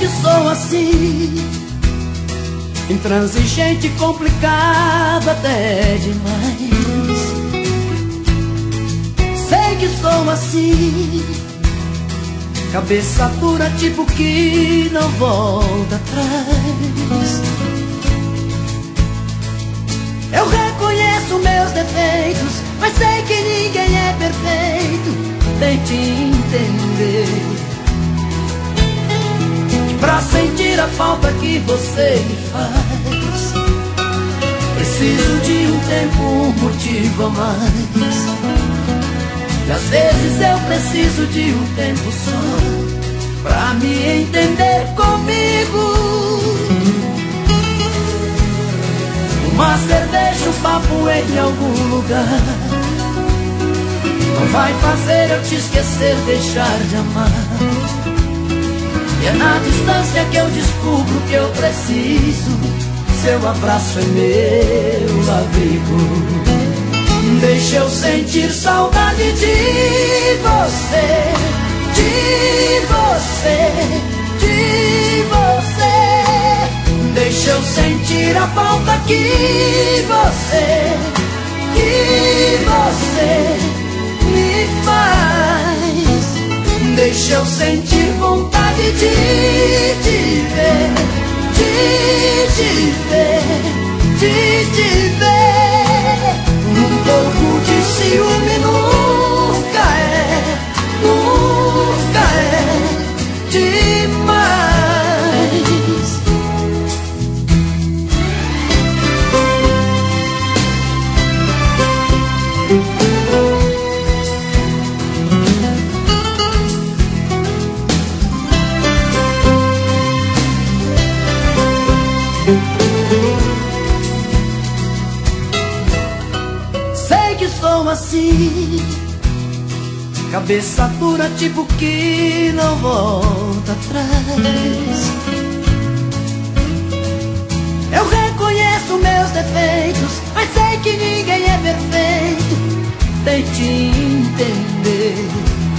que sou assim, intransigente, complicado até demais. Sei que sou assim, cabeça dura, tipo que não volta atrás. Eu reconheço meus defeitos, mas sei que ninguém é perfeito. Tente entender que pra sentir a falta que você me faz, preciso de um tempo, um motivo a mais. E às vezes eu preciso de um tempo só pra me entender comigo. Uma cerveja, um papo em algum lugar não vai fazer eu te esquecer, deixar de amar. E é na distância que eu descubro que eu preciso. Seu abraço é meu abrigo. Deixa eu sentir saudade de você, de você, de você. Deixa eu sentir a falta que você me faz. Deixa eu sentir vontade de te ver, de te ver, de te ver. Um pouco de ciúme nunca é demais. Sei que sou assim, cabeça dura, tipo que não volta atrás. Eu reconheço meus defeitos, mas sei que ninguém é perfeito. Tente entender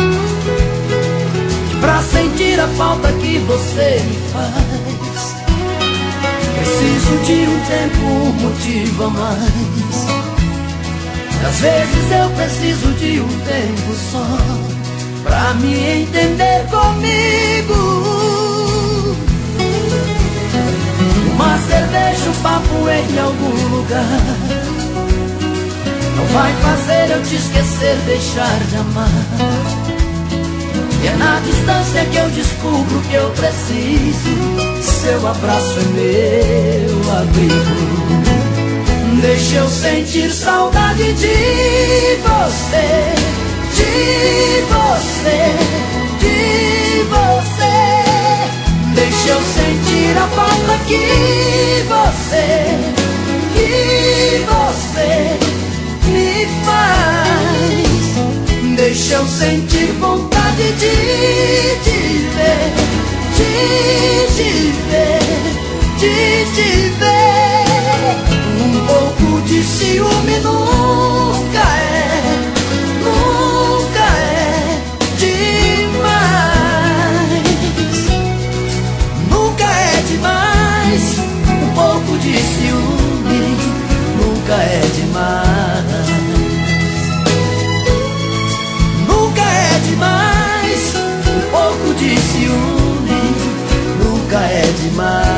que pra sentir a falta que você me faz, preciso de um tempo, um motivo a mais. Às vezes eu preciso de um tempo só pra me entender comigo. Uma cerveja, um papo em algum lugar não vai fazer eu te esquecer, deixar de amar. E é na distância que eu descubro que eu preciso. Seu abraço é meu abrigo. Deixa eu sentir saudade de você, de você, de você. Deixa eu sentir a falta que você me faz. Deixa eu sentir vontade de te ver, de te ver, de te ver. Um pouco de ciúme nunca é demais. Nunca é demais. Um pouco de ciúme nunca é demais. Nunca é demais. Um pouco de ciúme nunca é demais.